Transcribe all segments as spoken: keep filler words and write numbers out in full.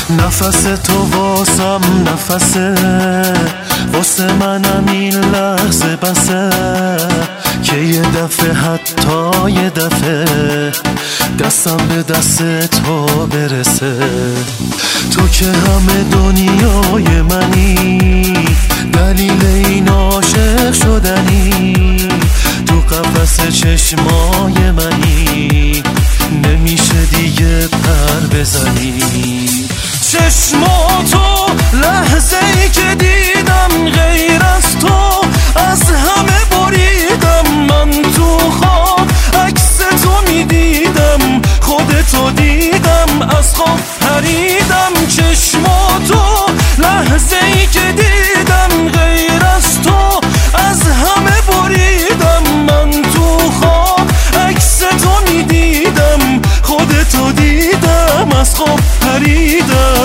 نفس تو واسم نفسه، واسه منم این لحظه بسه که یه دفعه حتی یه دفعه دستم به دست تو برسه. تو که همه دنیای منی، دلیل این عاشق شدنی، تو قفس چشمای منی، نمیشه دیگه پر بزنی. چشماتو لحظه ای که دیدم، غیر از تو از همه بریدم. من تو خواب عکس تو میدیدم، خودتو دیدم از خواب پریدم. چشماتو لحظه ای که دیدم، غیر از تو از همه بریدم. من تو خواب عکس تو میدیدم، خودتو دیدم از خواب پریدم.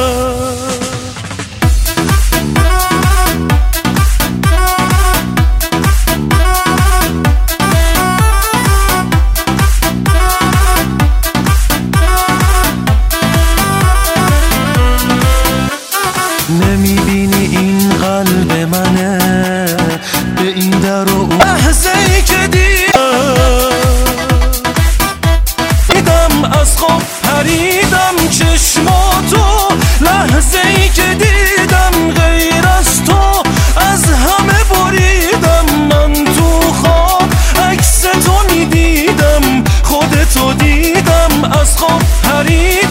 نمیبینی این قلب منه به این در و اون لحظه ای که دیدم از خواب پریدم. چشماتو لحظه ای که دیدم، غیر از تو از همه بریدم. من تو خواب عکس تو میدیدم، خودتو دیدم از خواب پریدم.